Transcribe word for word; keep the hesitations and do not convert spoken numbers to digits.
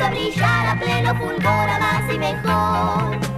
hizo brillar a pleno fulgor a más y mejor.